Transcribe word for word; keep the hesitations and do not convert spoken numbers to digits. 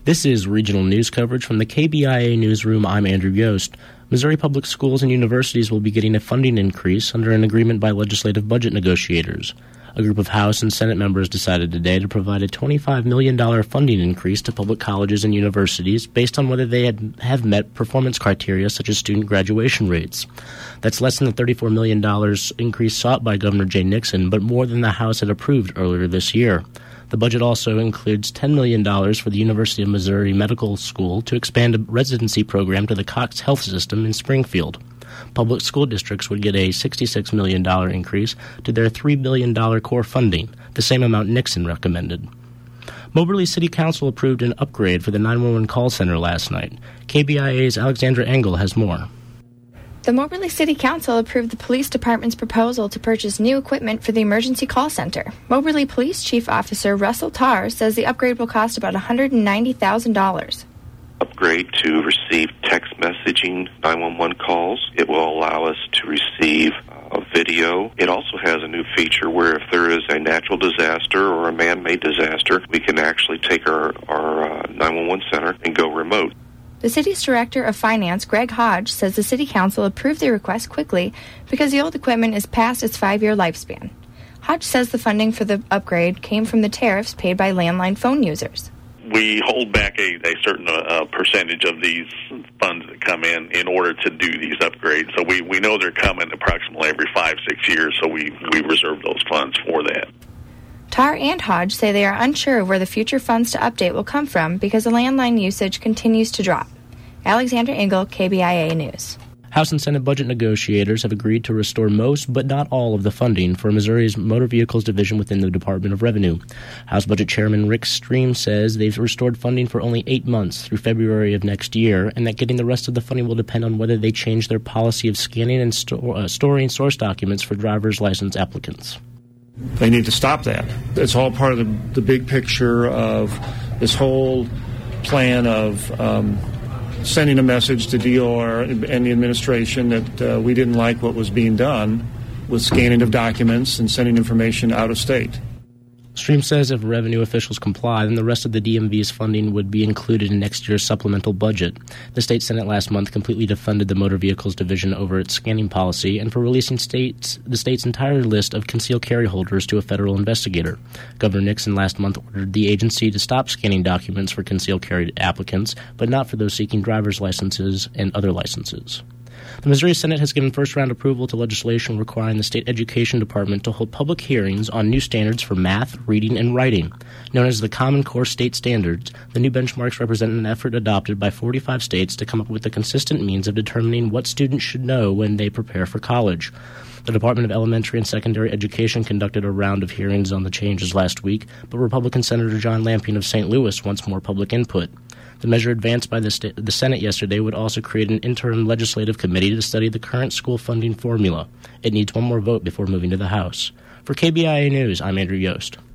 This is regional news coverage from the K B I A newsroom. I'm Andrew Yost. Missouri public schools and universities will be getting a funding increase under an agreement by legislative budget negotiators. A group of House and Senate members decided today to provide a twenty-five million dollars funding increase to public colleges and universities based on whether they had, have met performance criteria such as student graduation rates. That's less than the thirty-four million dollars increase sought by Governor Jay Nixon, but more than the House had approved earlier this year. The budget also includes ten million dollars for the University of Missouri Medical School to expand a residency program to the Cox Health System in Springfield. Public school districts would get a sixty-six million dollars increase to their three billion dollars core funding, the same amount Nixon recommended. Moberly City Council approved an upgrade for the nine one one call center last night. K B I A's Alexandra Engel has more. The Moberly City Council approved the police department's proposal to purchase new equipment for the emergency call center. Moberly Police Chief Officer Russell Tarr says the upgrade will cost about one hundred ninety thousand dollars. Upgrade to receive text messaging nine one one calls. It will allow us to receive uh, video. It also has a new feature where if there is a natural disaster or a man-made disaster, we can actually take our, our uh, nine one one center and go remote. The city's Director of Finance, Greg Hodge, says the City Council approved the request quickly because the old equipment is past its five-year lifespan. Hodge says the funding for the upgrade came from the tariffs paid by landline phone users. We hold back a, a certain uh, percentage of these funds that come in in order to do these upgrades. So we, we know they're coming approximately every five, six years, so we, we reserve those funds for that. Tarr and Hodge say they are unsure of where the future funds to update will come from because the landline usage continues to drop. Alexandra Engel, K B I A News. House and Senate budget negotiators have agreed to restore most, but not all, of the funding for Missouri's Motor Vehicles Division within the Department of Revenue. House Budget Chairman Rick Stream says they've restored funding for only eight months through February of next year, and that getting the rest of the funding will depend on whether they change their policy of scanning and sto- uh, storing source documents for driver's license applicants. They need to stop that. It's all part of the, the big picture of this whole plan of um, sending a message to D O R and the administration that uh, we didn't like what was being done with scanning of documents and sending information out of state. Stream says if revenue officials comply, then the rest of the D M V's funding would be included in next year's supplemental budget. The state Senate last month completely defunded the Motor Vehicles Division over its scanning policy and for releasing states, the state's entire list of concealed carry holders to a federal investigator. Governor Nixon last month ordered the agency to stop scanning documents for concealed carry applicants, but not for those seeking driver's licenses and other licenses. The Missouri Senate has given first-round approval to legislation requiring the state education department to hold public hearings on new standards for math, reading, and writing. Known as the Common Core State Standards, the new benchmarks represent an effort adopted by forty-five states to come up with a consistent means of determining what students should know when they prepare for college. The Department of Elementary and Secondary Education conducted a round of hearings on the changes last week, but Republican Senator John Lampion of Saint Louis wants more public input. The measure advanced by the, sta- the Senate yesterday would also create an interim legislative committee to study the current school funding formula. It needs one more vote before moving to the House. For K B I A News, I'm Andrew Yost.